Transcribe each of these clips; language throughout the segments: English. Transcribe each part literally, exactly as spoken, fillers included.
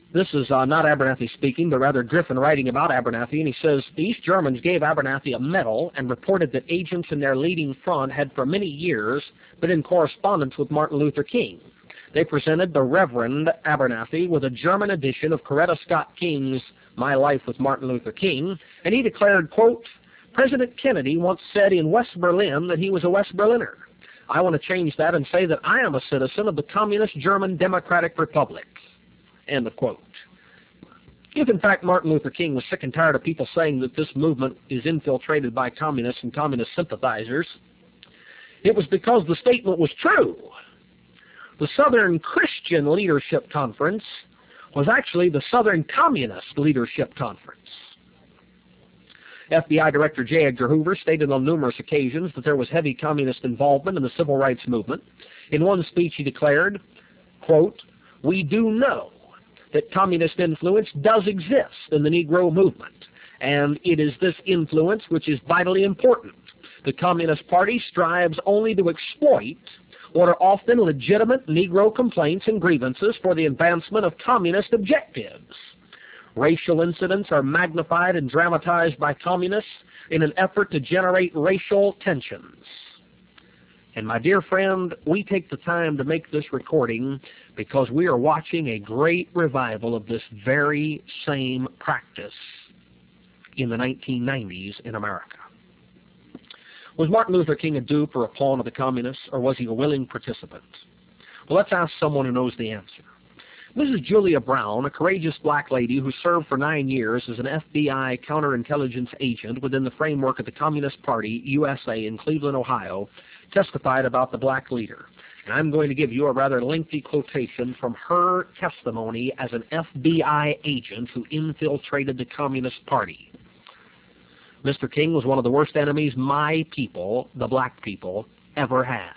This is uh, not Abernathy speaking, but rather Griffin writing about Abernathy, and he says, the East Germans gave Abernathy a medal and reported that agents in their leading front had for many years been in correspondence with Martin Luther King. They presented the Reverend Abernathy with a German edition of Coretta Scott King's My Life with Martin Luther King, and he declared, quote, President Kennedy once said in West Berlin that he was a West Berliner. I want to change that and say that I am a citizen of the Communist German Democratic Republic. End of quote. If, in fact, Martin Luther King was sick and tired of people saying that this movement is infiltrated by communists and communist sympathizers, it was because the statement was true. The Southern Christian Leadership Conference was actually the Southern Communist Leadership Conference. F B I Director J. Edgar Hoover stated on numerous occasions that there was heavy communist involvement in the civil rights movement. In one speech he declared, quote, we do know that communist influence does exist in the Negro movement, and it is this influence which is vitally important. The Communist Party strives only to exploit what are often legitimate Negro complaints and grievances for the advancement of communist objectives. Racial incidents are magnified and dramatized by communists in an effort to generate racial tensions. And my dear friend, we take the time to make this recording because we are watching a great revival of this very same practice in the nineteen nineties in America. Was Martin Luther King a dupe or a pawn of the communists, or was he a willing participant? Well, let's ask someone who knows the answer. Missus Julia Brown, a courageous black lady who served for nine years as an F B I counterintelligence agent within the framework of the Communist Party, U S A, in Cleveland, Ohio, testified about the black leader. And I'm going to give you a rather lengthy quotation from her testimony as an F B I agent who infiltrated the Communist Party. Mister King was one of the worst enemies my people, the black people, ever had.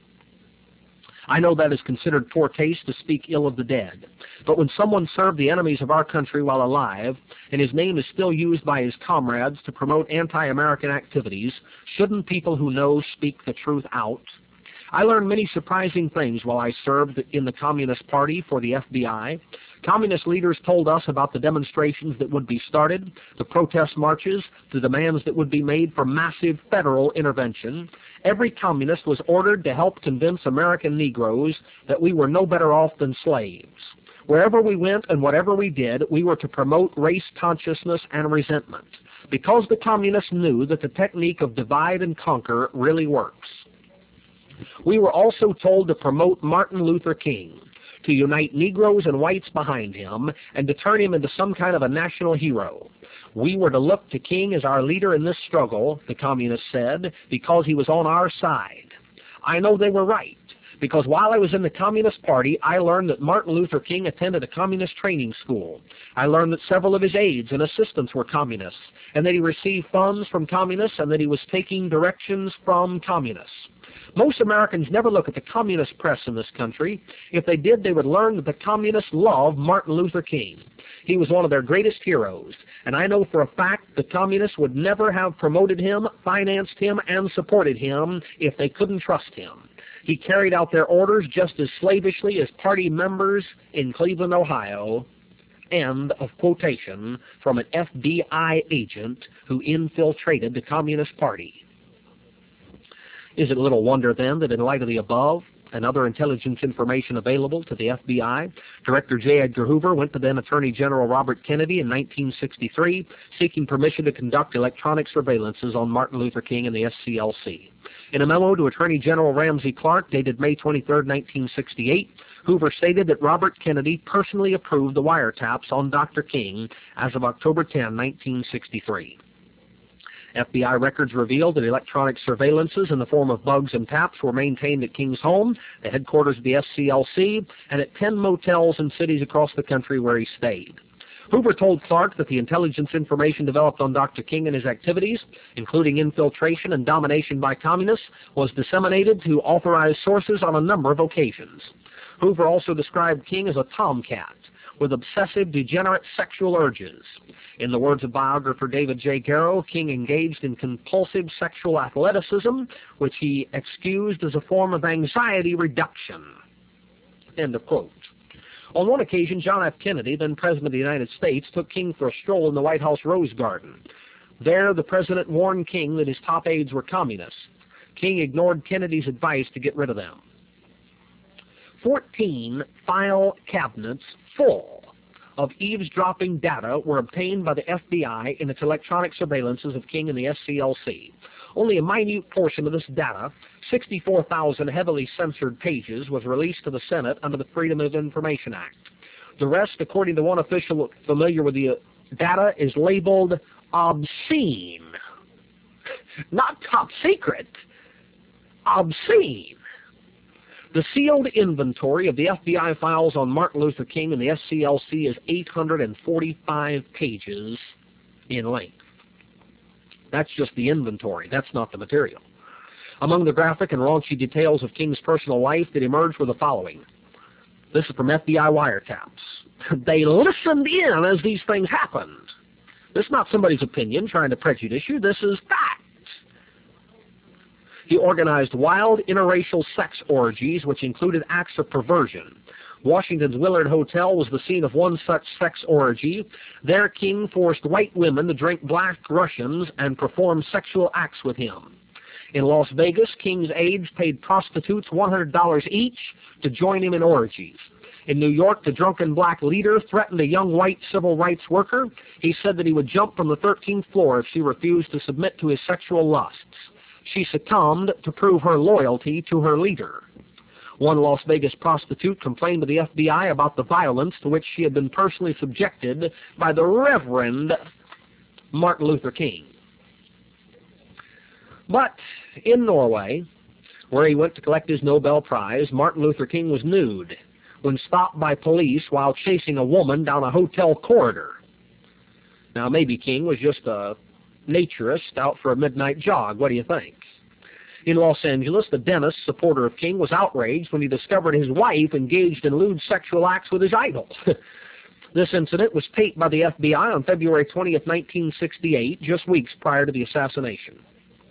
I know that is considered poor taste to speak ill of the dead, but when someone served the enemies of our country while alive, and his name is still used by his comrades to promote anti-American activities, shouldn't people who know speak the truth out? I learned many surprising things while I served in the Communist Party for the F B I. Communist leaders told us about the demonstrations that would be started, the protest marches, the demands that would be made for massive federal intervention. Every communist was ordered to help convince American Negroes that we were no better off than slaves. Wherever we went and whatever we did, we were to promote race consciousness and resentment, because the communists knew that the technique of divide and conquer really works. We were also told to promote Martin Luther King, to unite Negroes and whites behind him, and to turn him into some kind of a national hero. We were to look to King as our leader in this struggle, the communists said, because he was on our side. I know they were right, because while I was in the Communist Party, I learned that Martin Luther King attended a communist training school. I learned that several of his aides and assistants were communists, and that he received funds from communists, and that he was taking directions from communists. Most Americans never look at the communist press in this country. If they did, they would learn that the communists love Martin Luther King. He was one of their greatest heroes, and I know for a fact the communists would never have promoted him, financed him, and supported him if they couldn't trust him. He carried out their orders just as slavishly as party members in Cleveland, Ohio. End of quotation from an F B I agent who infiltrated the Communist Party. Is it a little wonder, then, that in light of the above and other intelligence information available to the F B I, Director J. Edgar Hoover went to then Attorney General Robert Kennedy in nineteen sixty-three seeking permission to conduct electronic surveillances on Martin Luther King and the S C L C. In a memo to Attorney General Ramsey Clark dated May twenty-third, nineteen sixty-eight, Hoover stated that Robert Kennedy personally approved the wiretaps on Doctor King as of October tenth, nineteen sixty-three. F B I records revealed that electronic surveillances in the form of bugs and taps were maintained at King's home, the headquarters of the S C L C, and at ten motels in cities across the country where he stayed. Hoover told Clark that the intelligence information developed on Doctor King and his activities, including infiltration and domination by communists, was disseminated to authorized sources on a number of occasions. Hoover also described King as a tomcat with obsessive, degenerate sexual urges. In the words of biographer David J. Garrow, King engaged in compulsive sexual athleticism, which he excused as a form of anxiety reduction. End of quote. On one occasion, John F. Kennedy, then President of the United States, took King for a stroll in the White House Rose Garden. There, the President warned King that his top aides were communists. King ignored Kennedy's advice to get rid of them. Fourteen file cabinets full of eavesdropping data were obtained by the F B I in its electronic surveillances of King and the S C L C. Only a minute portion of this data, sixty-four thousand heavily censored pages, was released to the Senate under the Freedom of Information Act. The rest, according to one official familiar with the data, is labeled obscene. Not top secret. Obscene. The sealed inventory of the F B I files on Martin Luther King and the S C L C is eight hundred forty-five pages in length. That's just the inventory. That's not the material. Among the graphic and raunchy details of King's personal life that emerged were the following. This is from F B I wiretaps. They listened in as these things happened. This is not somebody's opinion trying to prejudice you. This is fact. He organized wild interracial sex orgies, which included acts of perversion. Washington's Willard Hotel was the scene of one such sex orgy. There, King forced white women to drink black Russians and perform sexual acts with him. In Las Vegas, King's aides paid prostitutes one hundred dollars each to join him in orgies. In New York, the drunken black leader threatened a young white civil rights worker. He said that he would jump from the thirteenth floor if she refused to submit to his sexual lusts. She succumbed to prove her loyalty to her leader. One Las Vegas prostitute complained to the F B I about the violence to which she had been personally subjected by the Reverend Martin Luther King. But in Norway, where he went to collect his Nobel Prize, Martin Luther King was nude when stopped by police while chasing a woman down a hotel corridor. Now, maybe King was just a naturist out for a midnight jog. What do you think? In Los Angeles, the dentist, supporter of King, was outraged when he discovered his wife engaged in lewd sexual acts with his idol. This incident was taped by the F B I on February twentieth, nineteen sixty-eight, just weeks prior to the assassination.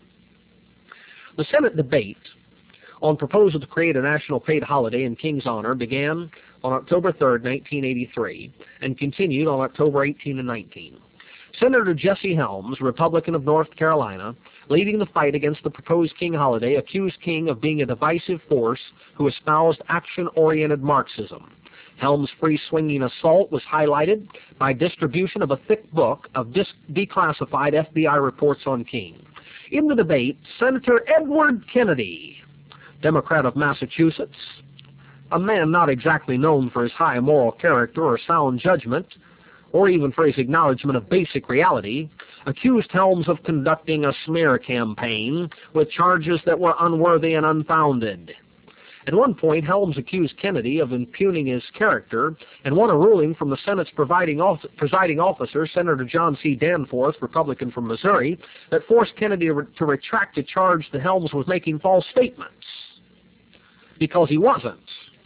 The Senate debate on proposal to create a national paid holiday in King's honor began on October third, nineteen eighty-three, and continued on October eighteenth and nineteenth. Senator Jesse Helms, Republican of North Carolina, leading the fight against the proposed King holiday, accused King of being a divisive force who espoused action-oriented Marxism. Helms' free-swinging assault was highlighted by distribution of a thick book of dis declassified F B I reports on King. In the debate, Senator Edward Kennedy, Democrat of Massachusetts, a man not exactly known for his high moral character or sound judgment, or even for his acknowledgement of basic reality, accused Helms of conducting a smear campaign with charges that were unworthy and unfounded. At one point, Helms accused Kennedy of impugning his character and won a ruling from the Senate's presiding officer, Senator John C. Danforth, Republican from Missouri, that forced Kennedy to retract the charge that Helms was making false statements, because he wasn't.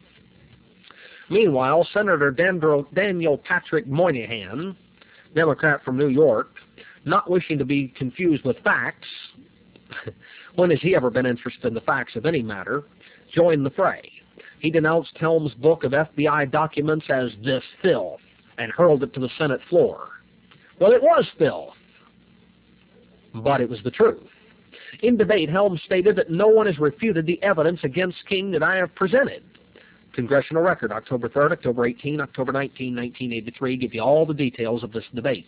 Meanwhile, Senator Daniel Patrick Moynihan, Democrat from New York, not wishing to be confused with facts, when has he ever been interested in the facts of any matter, joined the fray. He denounced Helms' book of F B I documents as this filth and hurled it to the Senate floor. Well, it was filth, but it was the truth. In debate, Helms stated that no one has refuted the evidence against King that I have presented. Congressional Record, October third, October eighteenth, October nineteenth, nineteen eighty-three, give you all the details of this debate.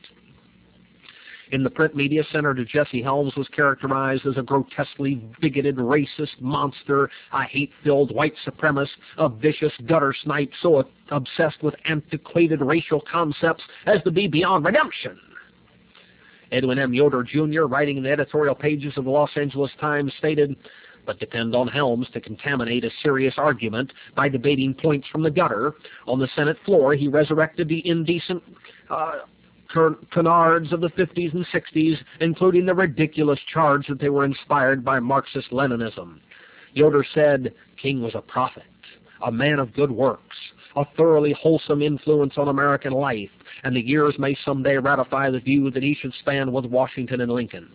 In the print media, Senator Jesse Helms was characterized as a grotesquely bigoted, racist monster, a hate-filled white supremacist, a vicious gutter snipe so obsessed with antiquated racial concepts as to be beyond redemption. Edwin M. Yoder, Junior, writing in the editorial pages of the Los Angeles Times, stated, "But depend on Helms to contaminate a serious argument by debating points from the gutter. On the Senate floor, he resurrected the indecent uh, canards of the fifties and sixties, including the ridiculous charge that they were inspired by Marxist-Leninism. Yoder said King was a prophet, a man of good works, a thoroughly wholesome influence on American life, and the years may someday ratify the view that he should stand with Washington and Lincoln."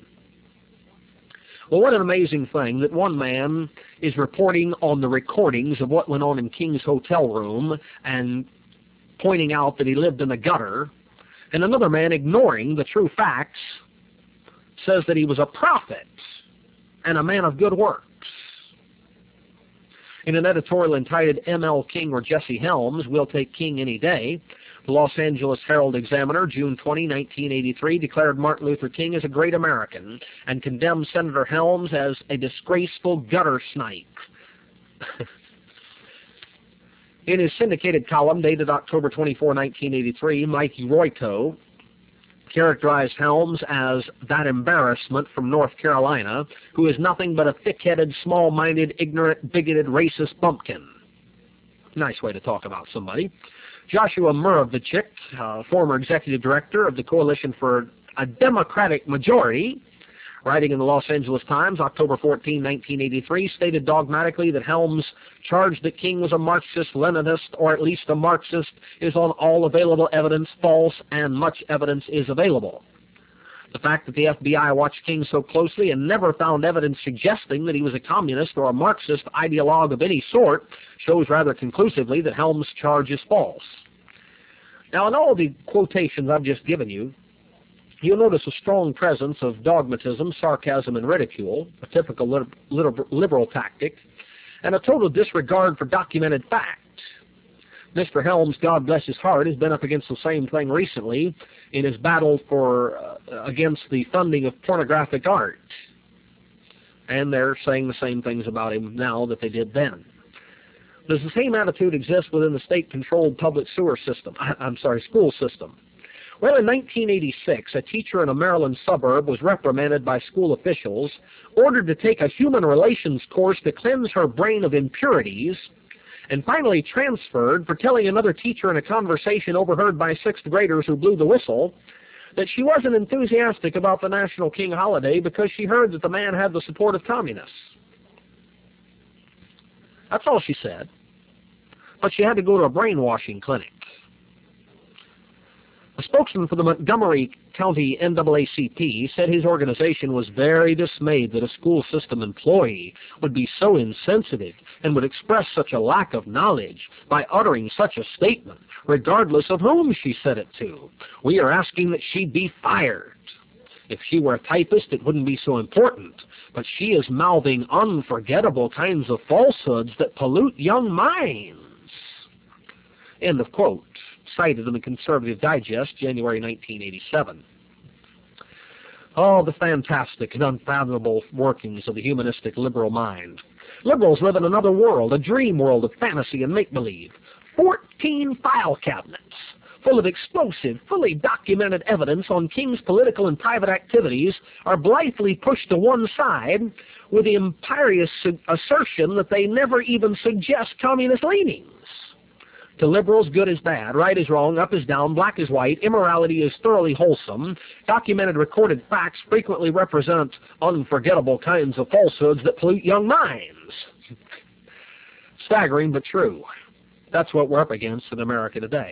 Well, what an amazing thing that one man is reporting on the recordings of what went on in King's hotel room and pointing out that he lived in a gutter, and another man, ignoring the true facts, says that he was a prophet and a man of good works. In an editorial entitled M L King or Jesse Helms, We'll Take King Any Day, the Los Angeles Herald-Examiner, June twentieth, nineteen eighty-three, declared Martin Luther King as a great American and condemned Senator Helms as a disgraceful gutter snipe. In his syndicated column dated October twenty-fourth, nineteen eighty-three, Mike Royko characterized Helms as that embarrassment from North Carolina who is nothing but a thick-headed, small-minded, ignorant, bigoted, racist bumpkin. Nice way to talk about somebody. Joshua Muravchik, uh, former executive director of the Coalition for a Democratic Majority, writing in the Los Angeles Times, October fourteenth, nineteen eighty-three, stated dogmatically that Helms' charge that King was a Marxist-Leninist, or at least a Marxist, is on all available evidence false, and much evidence is available. The fact that the F B I watched King so closely and never found evidence suggesting that he was a communist or a Marxist ideologue of any sort shows rather conclusively that Helms' charge is false. Now, in all the quotations I've just given you, you'll notice a strong presence of dogmatism, sarcasm, and ridicule, a typical liberal, liberal tactic, and a total disregard for documented fact. Mister Helms, God bless his heart, has been up against the same thing recently in his battle for uh, against the funding of pornographic art. And they're saying the same things about him now that they did then. Does the same attitude exist within the state-controlled public sewer system? I'm sorry, school system. Well, in nineteen eighty-six, a teacher in a Maryland suburb was reprimanded by school officials, ordered to take a human relations course to cleanse her brain of impurities, and finally transferred for telling another teacher in a conversation overheard by sixth graders who blew the whistle that she wasn't enthusiastic about the National King holiday because she heard that the man had the support of communists. That's all she said. But she had to go to a brainwashing clinic. A spokesman for the Montgomery County N double A C P said his organization was very dismayed that a school system employee would be so insensitive and would express such a lack of knowledge by uttering such a statement, regardless of whom she said it to. We are asking that she be fired. If she were a typist, it wouldn't be so important, but she is mouthing unforgettable kinds of falsehoods that pollute young minds. End of quote. Cited in the Conservative Digest, January nineteen eighty-seven. Oh, the fantastic and unfathomable workings of the humanistic liberal mind. Liberals live in another world, a dream world of fantasy and make-believe. Fourteen file cabinets full of explosive, fully documented evidence on King's political and private activities are blithely pushed to one side with the imperious assertion that they never even suggest communist leanings. To liberals, good is bad, right is wrong, up is down, black is white, immorality is thoroughly wholesome. Documented recorded facts frequently represent unforgettable kinds of falsehoods that pollute young minds. Staggering, but true. That's what we're up against in America today.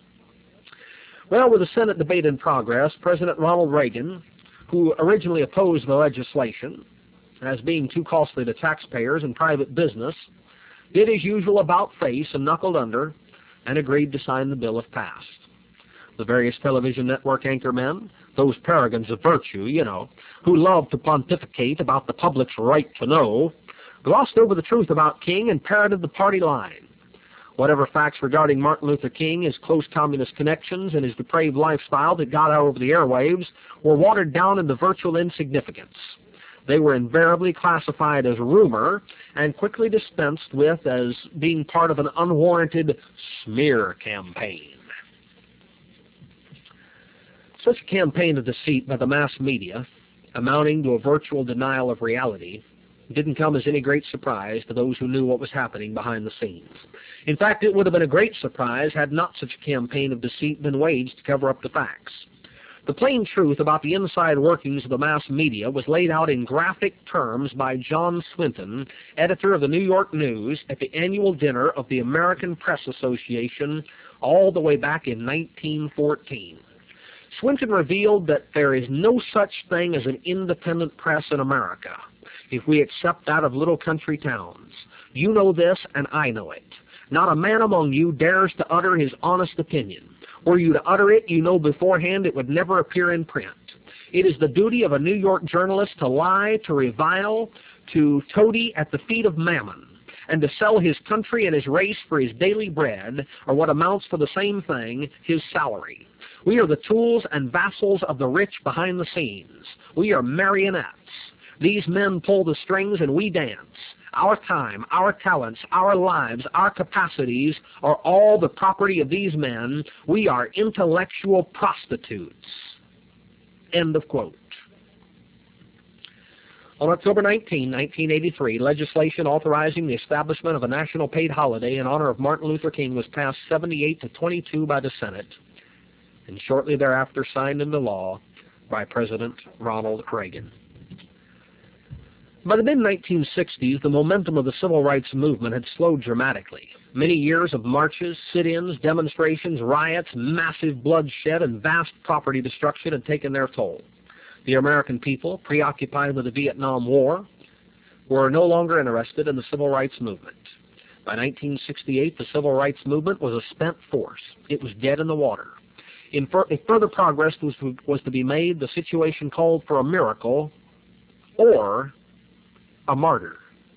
Well, with the Senate debate in progress, President Ronald Reagan, who originally opposed the legislation as being too costly to taxpayers and private business, did his usual about-face and knuckled under and agreed to sign the bill if passed. The various television network anchormen, those paragons of virtue, you know, who love to pontificate about the public's right to know, glossed over the truth about King and parroted the party line. Whatever facts regarding Martin Luther King, his close communist connections, and his depraved lifestyle that got out over the airwaves were watered down into virtual insignificance. They were invariably classified as rumor and quickly dispensed with as being part of an unwarranted smear campaign. Such a campaign of deceit by the mass media, amounting to a virtual denial of reality, didn't come as any great surprise to those who knew what was happening behind the scenes. In fact, it would have been a great surprise had not such a campaign of deceit been waged to cover up the facts. The plain truth about the inside workings of the mass media was laid out in graphic terms by John Swinton, editor of the New York News, at the annual dinner of the American Press Association all the way back in nineteen fourteen. Swinton revealed that there is no such thing as an independent press in America, if we accept that of little country towns. You know this, and I know it. Not a man among you dares to utter his honest opinion. Were you to utter it, you know beforehand it would never appear in print. It is the duty of a New York journalist to lie, to revile, to toady at the feet of Mammon, and to sell his country and his race for his daily bread, or what amounts to the same thing, his salary. We are the tools and vassals of the rich behind the scenes. We are marionettes. These men pull the strings and we dance. Our time, our talents, our lives, our capacities are all the property of these men. We are intellectual prostitutes. End of quote. On October nineteenth, nineteen eighty-three, legislation authorizing the establishment of a national paid holiday in honor of Martin Luther King was passed seventy-eight to twenty-two by the Senate, and shortly thereafter signed into law by President Ronald Reagan. By the mid nineteen sixties, the momentum of the civil rights movement had slowed dramatically. Many years of marches, sit-ins, demonstrations, riots, massive bloodshed, and vast property destruction had taken their toll. The American people, preoccupied with the Vietnam War, were no longer interested in the civil rights movement. By nineteen sixty-eight, the civil rights movement was a spent force. It was dead in the water. In fur if further progress was to, was to be made, the situation called for a miracle or a martyr.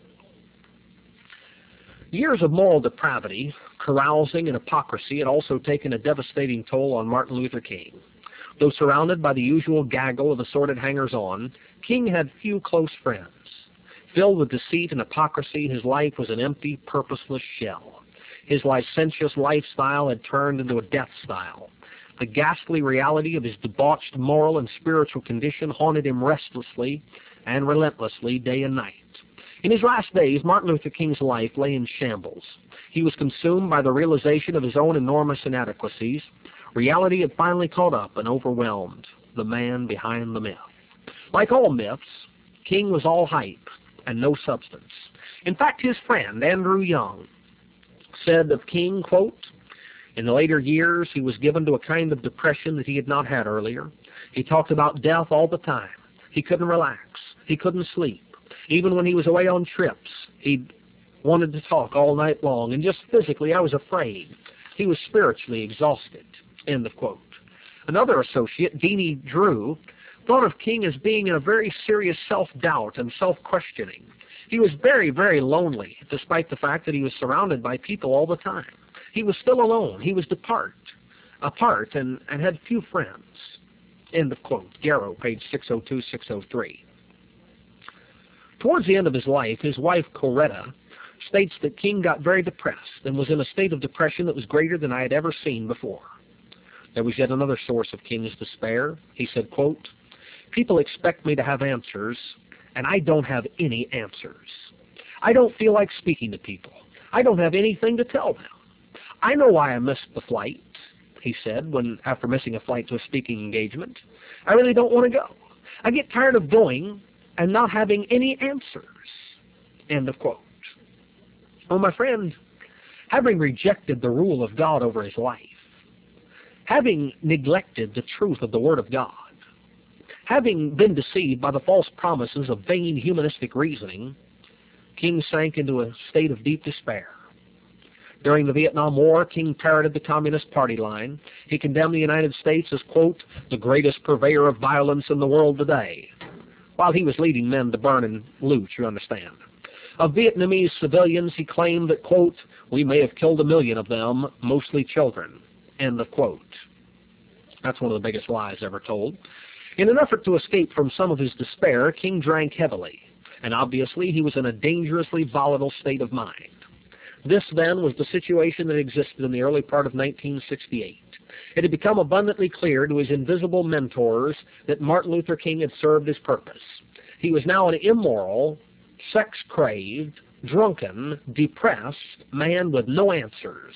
Years of moral depravity, carousing, and hypocrisy had also taken a devastating toll on Martin Luther King. Though surrounded by the usual gaggle of assorted hangers-on, King had few close friends. Filled with deceit and hypocrisy, his life was an empty, purposeless shell. His licentious lifestyle had turned into a death style. The ghastly reality of his debauched moral and spiritual condition haunted him restlessly and relentlessly day and night. In his last days, Martin Luther King's life lay in shambles. He was consumed by the realization of his own enormous inadequacies. Reality had finally caught up and overwhelmed the man behind the myth. Like all myths, King was all hype and no substance. In fact, his friend, Andrew Young, said of King, quote, "In the later years, he was given to a kind of depression that he had not had earlier. He talked about death all the time. He couldn't relax. He couldn't sleep. Even when he was away on trips, he wanted to talk all night long, and just physically, I was afraid. He was spiritually exhausted." End of quote. Another associate, Deanie Drew, thought of King as being in a very serious self-doubt and self-questioning. He was very, very lonely, despite the fact that he was surrounded by people all the time. He was still alone. He was depart, apart and, and had few friends. End of quote. Garrow, page six oh two, six oh three. Towards the end of his life, his wife, Coretta, states that King got very depressed and was in a state of depression that was greater than I had ever seen before. There was yet another source of King's despair. He said, quote, "People expect me to have answers, and I don't have any answers. I don't feel like speaking to people. I don't have anything to tell them. I know why I missed the flight," he said, when after missing a flight to a speaking engagement. "I really don't want to go. I get tired of going and not having any answers." End of quote. Well, my friend, having rejected the rule of God over his life, having neglected the truth of the Word of God, having been deceived by the false promises of vain humanistic reasoning, King sank into a state of deep despair. During the Vietnam War, King parroted the Communist Party line. He condemned the United States as, quote, "the greatest purveyor of violence in the world today," while he was leading men to burn and loot, you understand. Of Vietnamese civilians, he claimed that, quote, "we may have killed a million of them, mostly children," end of quote. That's one of the biggest lies ever told. In an effort to escape from some of his despair, King drank heavily, and obviously he was in a dangerously volatile state of mind. This, then, was the situation that existed in the early part of nineteen sixty-eight. It had become abundantly clear to his invisible mentors that Martin Luther King had served his purpose. He was now an immoral, sex-craved, drunken, depressed man with no answers.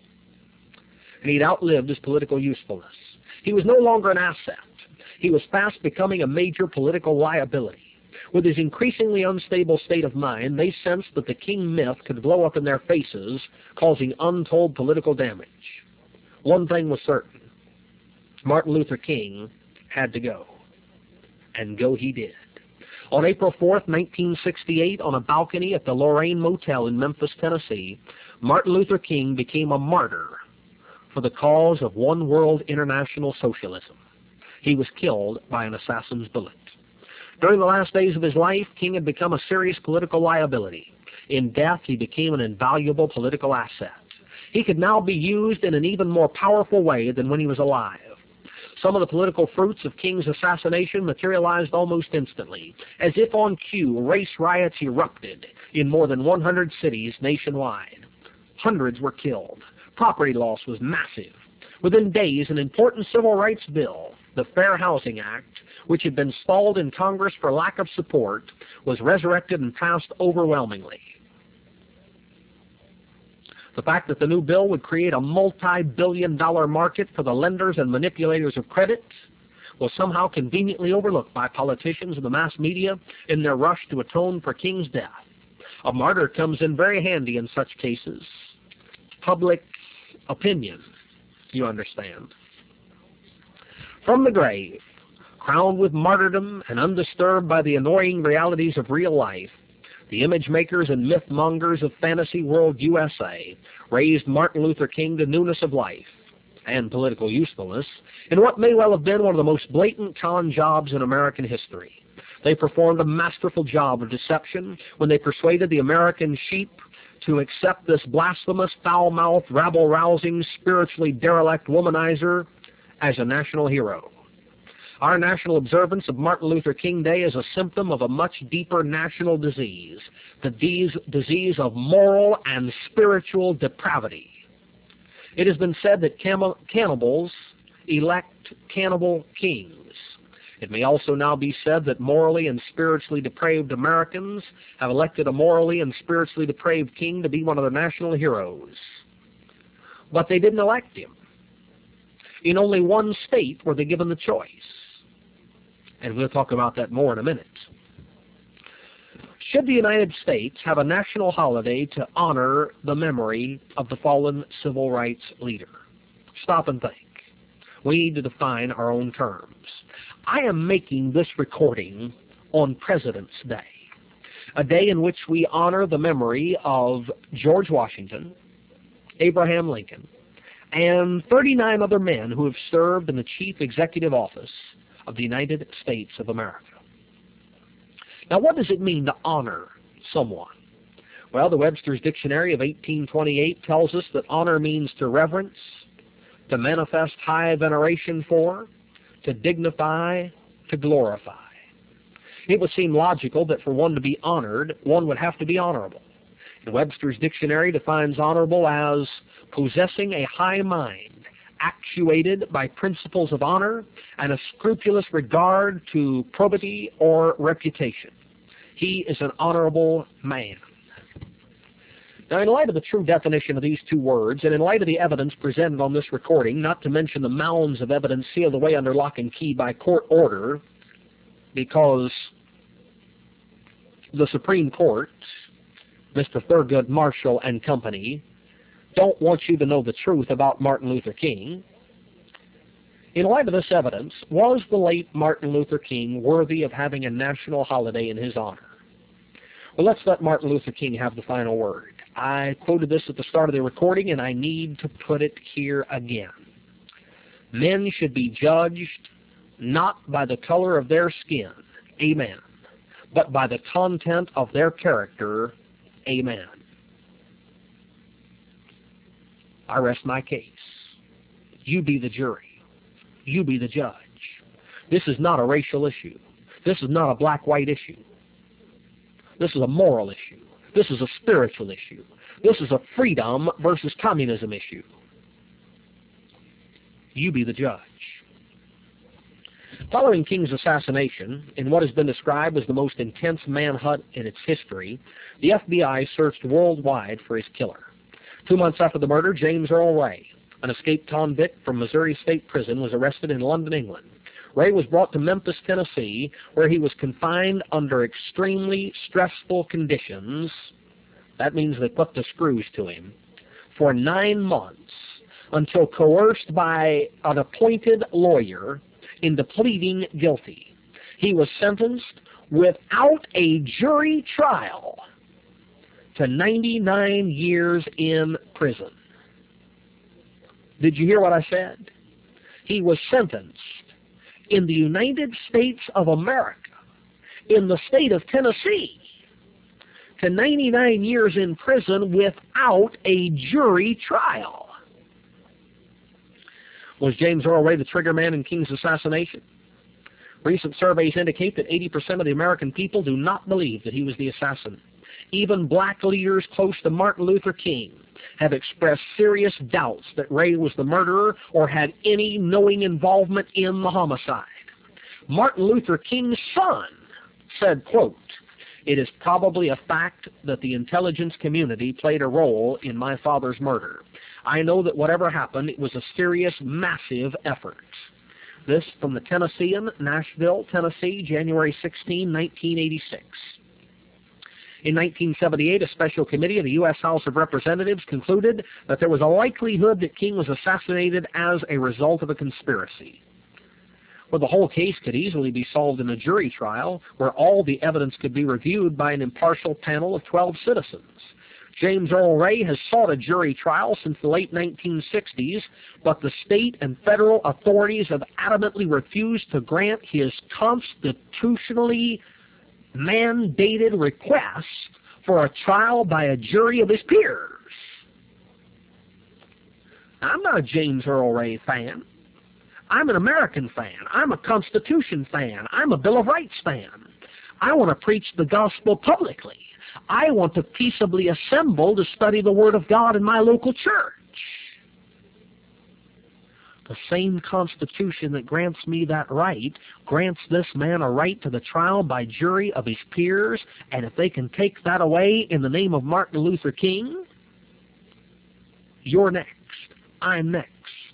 And he'd outlived his political usefulness. He was no longer an asset. He was fast becoming a major political liability. With his increasingly unstable state of mind, they sensed that the King myth could blow up in their faces, causing untold political damage. One thing was certain. Martin Luther King had to go. And go he did. On April fourth, nineteen sixty-eight, on a balcony at the Lorraine Motel in Memphis, Tennessee, Martin Luther King became a martyr for the cause of one world international socialism. He was killed by an assassin's bullet. During the last days of his life, King had become a serious political liability. In death, he became an invaluable political asset. He could now be used in an even more powerful way than when he was alive. Some of the political fruits of King's assassination materialized almost instantly. As if on cue, race riots erupted in more than one hundred cities nationwide. Hundreds were killed. Property loss was massive. Within days, an important civil rights bill, the Fair Housing Act, which had been stalled in Congress for lack of support, was resurrected and passed overwhelmingly. The fact that the new bill would create a multi-billion dollar market for the lenders and manipulators of credit was somehow conveniently overlooked by politicians and the mass media in their rush to atone for King's death. A martyr comes in very handy in such cases. Public opinion, you understand. From the grave, crowned with martyrdom and undisturbed by the annoying realities of real life, the image makers and myth mongers of Fantasy World U S A raised Martin Luther King to newness of life and political usefulness in what may well have been one of the most blatant con jobs in American history. They performed a masterful job of deception when they persuaded the American sheep to accept this blasphemous, foul-mouthed, rabble-rousing, spiritually derelict womanizer as a national hero. Our national observance of Martin Luther King Day is a symptom of a much deeper national disease, the disease of moral and spiritual depravity. It has been said that cannibals elect cannibal kings. It may also now be said that morally and spiritually depraved Americans have elected a morally and spiritually depraved king to be one of their national heroes. But they didn't elect him. In only one state were they given the choice. And we'll talk about that more in a minute. Should the United States have a national holiday to honor the memory of the fallen civil rights leader? Stop and think. We need to define our own terms. I am making this recording on President's Day, a day in which we honor the memory of George Washington, Abraham Lincoln, and thirty-nine other men who have served in the chief executive office of the United States of America. Now, what does it mean to honor someone? Well, the Webster's Dictionary of eighteen twenty-eight tells us that honor means to reverence, to manifest high veneration for, to dignify, to glorify. It would seem logical that for one to be honored, one would have to be honorable. And Webster's Dictionary defines honorable as possessing a high mind, actuated by principles of honor and a scrupulous regard to probity or reputation. He is an honorable man. Now, in light of the true definition of these two words, and in light of the evidence presented on this recording, not to mention the mounds of evidence sealed away under lock and key by court order, because the Supreme Court, Mister Thurgood Marshall and Company, don't want you to know the truth about Martin Luther King. In light of this evidence, was the late Martin Luther King worthy of having a national holiday in his honor? Well, let's let Martin Luther King have the final word. I quoted this at the start of the recording, and I need to put it here again. Men should be judged not by the color of their skin, amen, but by the content of their character, amen. I rest my case. You be the jury. You be the judge. This is not a racial issue. This is not a black-white issue. This is a moral issue. This is a spiritual issue. This is a freedom versus communism issue. You be the judge. Following King's assassination, in what has been described as the most intense manhunt in its history, the F B I searched worldwide for his killer. Two months after the murder, James Earl Ray, an escaped convict from Missouri State Prison, was arrested in London, England. Ray was brought to Memphis, Tennessee, where he was confined under extremely stressful conditions. That means they put the screws to him, for nine months, until coerced by an appointed lawyer into pleading guilty. He was sentenced without a jury trial to ninety-nine years in prison. Did you hear what I said? He was sentenced in the United States of America, in the state of Tennessee, to ninety-nine years in prison without a jury trial. Was James Earl Ray the trigger man in King's assassination? Recent surveys indicate that eighty percent of the American people do not believe that he was the assassin. Even black leaders close to Martin Luther King have expressed serious doubts that Ray was the murderer or had any knowing involvement in the homicide. Martin Luther King's son said, quote, "It is probably a fact that the intelligence community played a role in my father's murder. I know that whatever happened, it was a serious, massive effort." This from the Tennessean, Nashville, Tennessee, January sixteenth, nineteen eighty-six. In nineteen seventy-eight, a special committee of the U S House of Representatives concluded that there was a likelihood that King was assassinated as a result of a conspiracy. Well, the whole case could easily be solved in a jury trial where all the evidence could be reviewed by an impartial panel of twelve citizens. James Earl Ray has sought a jury trial since the late nineteen sixties, but the state and federal authorities have adamantly refused to grant his constitutionally mandated request for a trial by a jury of his peers. I'm not a James Earl Ray fan. I'm an American fan. I'm a Constitution fan. I'm a Bill of Rights fan. I want to preach the gospel publicly. I want to peaceably assemble to study the Word of God in my local church. The same Constitution that grants me that right grants this man a right to the trial by jury of his peers, and if they can take that away in the name of Martin Luther King, you're next. I'm next.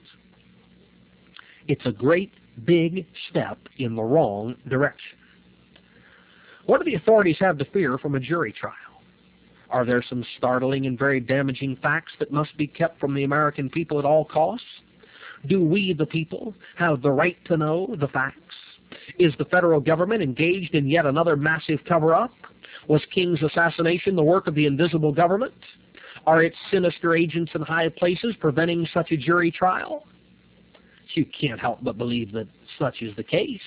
It's a great big step in the wrong direction. What do the authorities have to fear from a jury trial? Are there some startling and very damaging facts that must be kept from the American people at all costs? Do we, the people, have the right to know the facts? Is the federal government engaged in yet another massive cover-up? Was King's assassination the work of the invisible government? Are its sinister agents in high places preventing such a jury trial? You can't help but believe that such is the case.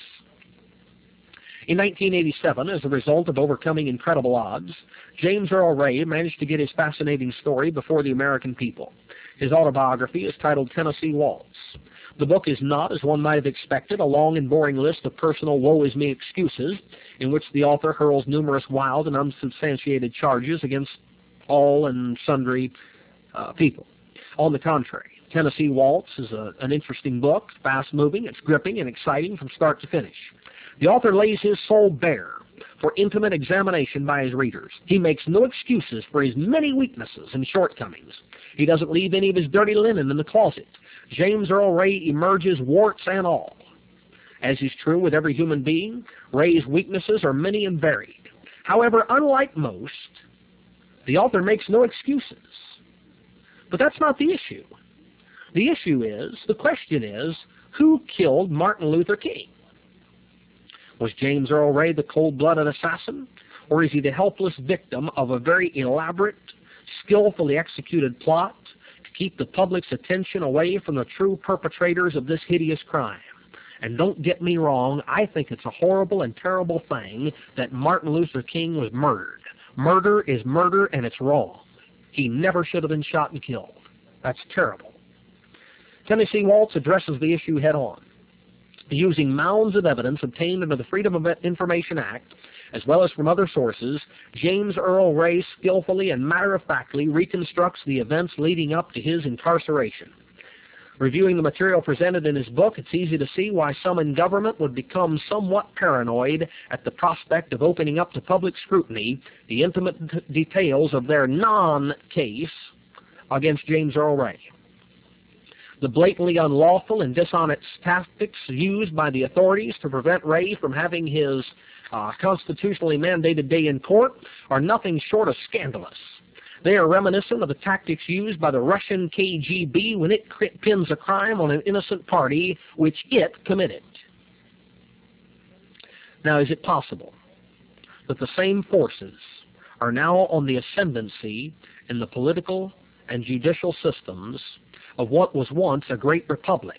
In nineteen eighty-seven, as a result of overcoming incredible odds, James Earl Ray managed to get his fascinating story before the American people. His autobiography is titled Tennessee Waltz. The book is not, as one might have expected, a long and boring list of personal woe-is-me excuses in which the author hurls numerous wild and unsubstantiated charges against all and sundry uh, people. On the contrary, Tennessee Waltz is a, an interesting book, fast-moving, it's gripping and exciting from start to finish. The author lays his soul bare for intimate examination by his readers. He makes no excuses for his many weaknesses and shortcomings. He doesn't leave any of his dirty linen in the closet. James Earl Ray emerges warts and all. As is true with every human being, Ray's weaknesses are many and varied. However, unlike most, the author makes no excuses. But that's not the issue. The issue is, the question is, who killed Martin Luther King? Was James Earl Ray the cold-blooded assassin, or is he the helpless victim of a very elaborate, skillfully executed plot to keep the public's attention away from the true perpetrators of this hideous crime? And don't get me wrong, I think it's a horrible and terrible thing that Martin Luther King was murdered. Murder is murder, and it's wrong. He never should have been shot and killed. That's terrible. Tennessee Waltz addresses the issue head-on, using mounds of evidence obtained under the Freedom of Information Act, as well as from other sources. James Earl Ray skillfully and matter-of-factly reconstructs the events leading up to his incarceration. Reviewing the material presented in his book, it's easy to see why some in government would become somewhat paranoid at the prospect of opening up to public scrutiny the intimate d- details of their non-case against James Earl Ray. The blatantly unlawful and dishonest tactics used by the authorities to prevent Ray from having his uh, constitutionally mandated day in court are nothing short of scandalous. They are reminiscent of the tactics used by the Russian K G B when it pins a crime on an innocent party which it committed. Now, is it possible that the same forces are now on the ascendancy in the political and judicial systems of what was once a great republic,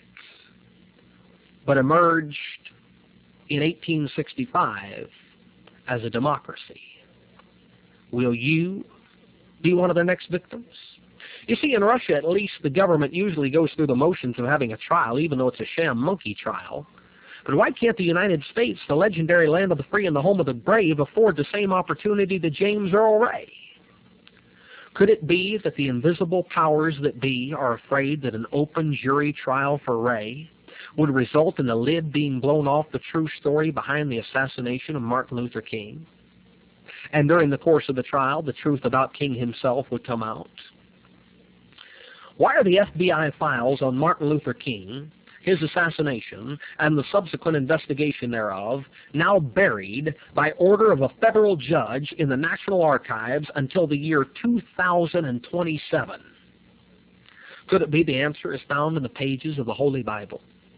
but emerged in eighteen sixty-five as a democracy. Will you be one of the next victims? You see, in Russia, at least, the government usually goes through the motions of having a trial, even though it's a sham monkey trial. But why can't the United States, the legendary land of the free and the home of the brave, afford the same opportunity to James Earl Ray? Could it be that the invisible powers that be are afraid that an open jury trial for Ray would result in the lid being blown off the true story behind the assassination of Martin Luther King? And during the course of the trial, the truth about King himself would come out? Why are the F B I files on Martin Luther King, his assassination, and the subsequent investigation thereof now buried by order of a federal judge in the National Archives until the year two thousand twenty-seven? Could it be the answer is found in the pages of the Holy Bible?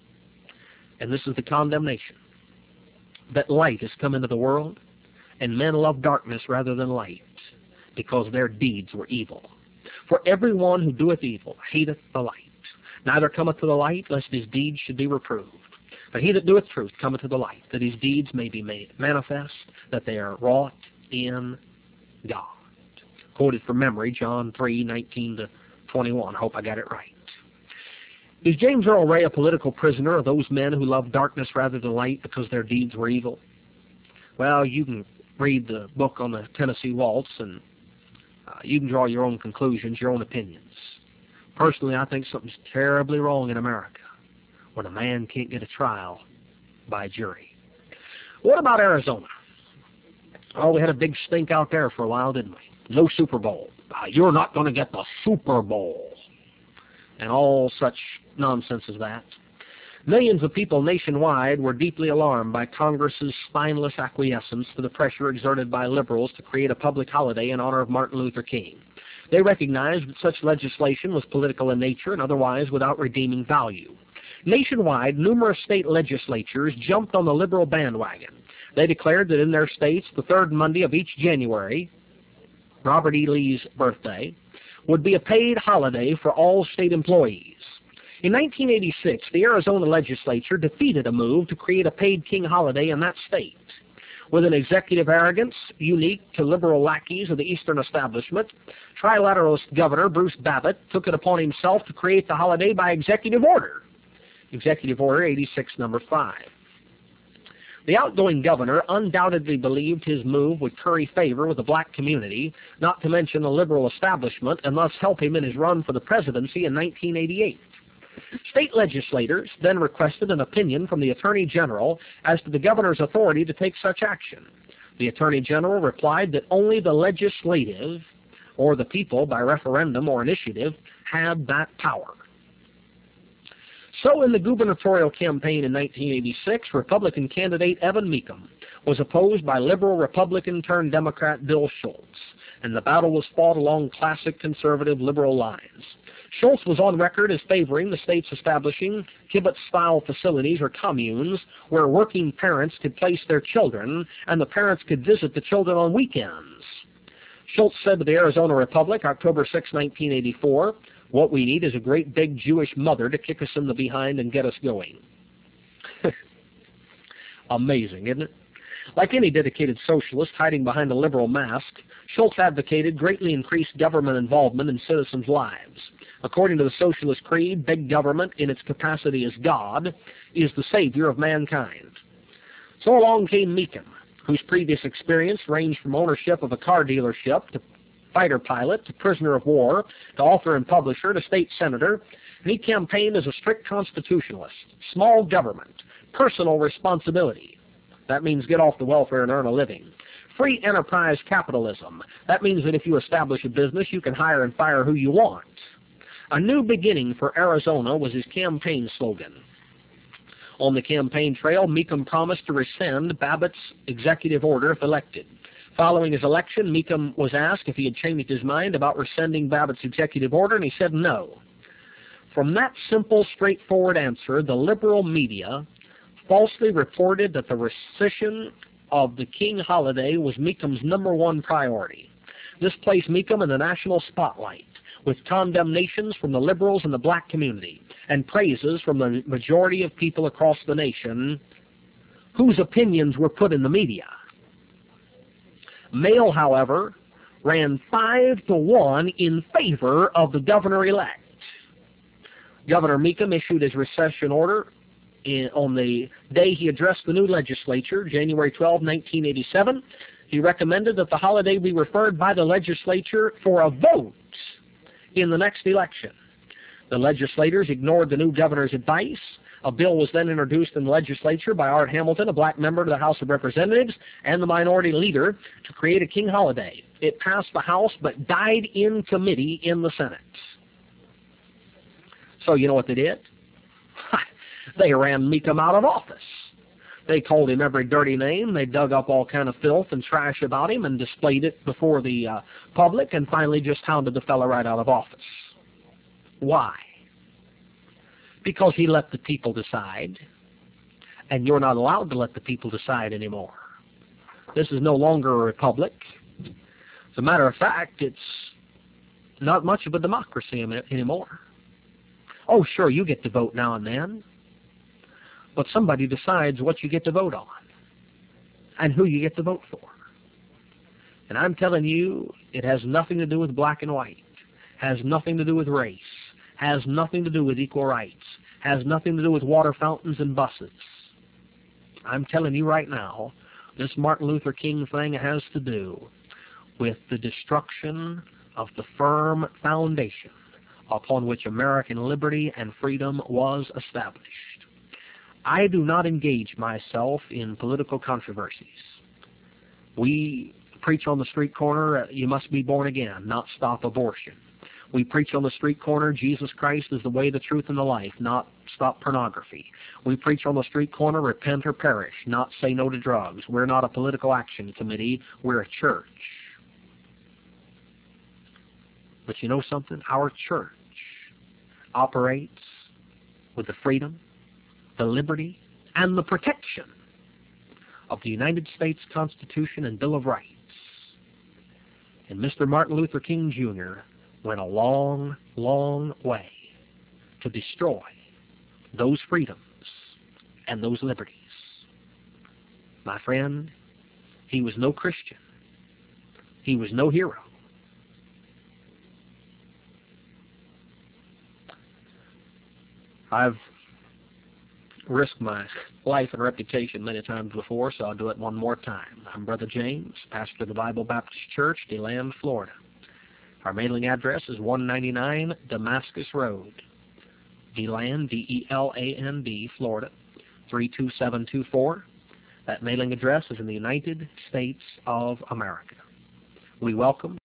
And this is the condemnation: that light has come into the world, and men love darkness rather than light, because their deeds were evil. For everyone who doeth evil hateth the light, neither cometh to the light, lest his deeds should be reproved. But he that doeth truth cometh to the light, that his deeds may be made manifest, that they are wrought in God. Quoted from memory, John three, nineteen to twenty-one. I hope I got it right. Is James Earl Ray a political prisoner of those men who love darkness rather than light because their deeds were evil? Well, you can read the book on the Tennessee Waltz, and uh, you can draw your own conclusions, your own opinions. Personally, I think something's terribly wrong in America when a man can't get a trial by jury. What about Arizona? Oh, we had a big stink out there for a while, didn't we? No Super Bowl. Uh, you're not going to get the Super Bowl. And all such nonsense as that. Millions of people nationwide were deeply alarmed by Congress's spineless acquiescence to the pressure exerted by liberals to create a public holiday in honor of Martin Luther King. They recognized that such legislation was political in nature and otherwise without redeeming value. Nationwide, numerous state legislatures jumped on the liberal bandwagon. They declared that in their states, the third Monday of each January, Robert E. Lee's birthday, would be a paid holiday for all state employees. In nineteen eighty-six, the Arizona legislature defeated a move to create a paid King holiday in that state. With an executive arrogance unique to liberal lackeys of the Eastern establishment, trilateralist Governor Bruce Babbitt took it upon himself to create the holiday by executive order. Executive Order eighty-six, number five. The outgoing governor undoubtedly believed his move would curry favor with the black community, not to mention the liberal establishment, and thus help him in his run for the presidency in nineteen eighty-eight. State legislators then requested an opinion from the Attorney General as to the governor's authority to take such action. The Attorney General replied that only the legislative, or the people by referendum or initiative, had that power. So in the gubernatorial campaign in nineteen eighty-six, Republican candidate Evan Mecham was opposed by liberal Republican turned Democrat Bill Schultz, and the battle was fought along classic conservative liberal lines. Schultz was on record as favoring the states establishing kibbutz-style facilities or communes where working parents could place their children and the parents could visit the children on weekends. Schultz said to the Arizona Republic, October sixth, nineteen eighty-four, "What we need is a great big Jewish mother to kick us in the behind and get us going." Amazing, isn't it? Like any dedicated socialist hiding behind a liberal mask, Schultz advocated greatly increased government involvement in citizens' lives. According to the socialist creed, big government, in its capacity as God, is the savior of mankind. So along came Mecham, whose previous experience ranged from ownership of a car dealership to fighter pilot to prisoner of war to author and publisher to state senator, and he campaigned as a strict constitutionalist. Small government, personal responsibility. That means get off the welfare and earn a living. Free enterprise capitalism. That means that if you establish a business, you can hire and fire who you want. A new beginning for Arizona was his campaign slogan. On the campaign trail, Mecham promised to rescind Babbitt's executive order if elected. Following his election, Mecham was asked if he had changed his mind about rescinding Babbitt's executive order, and he said no. From that simple, straightforward answer, the liberal media falsely reported that the rescission of the King holiday was Meekham's number one priority. This placed Meekham in the national spotlight, with condemnations from the liberals and the black community, and praises from the majority of people across the nation whose opinions were put in the media. Mail, however, ran five to one in favor of the governor-elect. Governor Meekham issued his recession order in, on the day he addressed the new legislature, January twelfth, nineteen eighty-seven. He recommended that the holiday be referred by the legislature for a vote in the next election. The legislators ignored the new governor's advice. A bill was then introduced in the legislature by Art Hamilton, a black member of the House of Representatives, and the minority leader to create a King holiday. It passed the House but died in committee in the Senate. So you know what they did? They ran Meekham out of office. They called him every dirty name. They dug up all kind of filth and trash about him and displayed it before the uh, public, and finally just hounded the fellow right out of office. Why? Because he let the people decide, and you're not allowed to let the people decide anymore. This is no longer a republic. As a matter of fact, it's not much of a democracy anymore. Oh, sure, you get to vote now and then, but somebody decides what you get to vote on and who you get to vote for. And I'm telling you, it has nothing to do with black and white, has nothing to do with race, has nothing to do with equal rights, has nothing to do with water fountains and buses. I'm telling you right now, this Martin Luther King thing has to do with the destruction of the firm foundation upon which American liberty and freedom was established. I do not engage myself in political controversies. We preach on the street corner, you must be born again, not stop abortion. We preach on the street corner, Jesus Christ is the way, the truth, and the life, not stop pornography. We preach on the street corner, repent or perish, not say no to drugs. We're not a political action committee, we're a church. But you know something? Our church operates with the freedom, the liberty, and the protection of the United States Constitution and Bill of Rights. And Mister Martin Luther King Junior went a long, long way to destroy those freedoms and those liberties. My friend, he was no Christian. He was no hero. I've risked my life and reputation many times before, so I'll do it one more time. I'm Brother James, pastor of the Bible Baptist Church, DeLand, Florida. Our mailing address is one ninety-nine Damascus Road, DeLand, D E L A N D, Florida, three two seven two four. That mailing address is in the United States of America. We welcome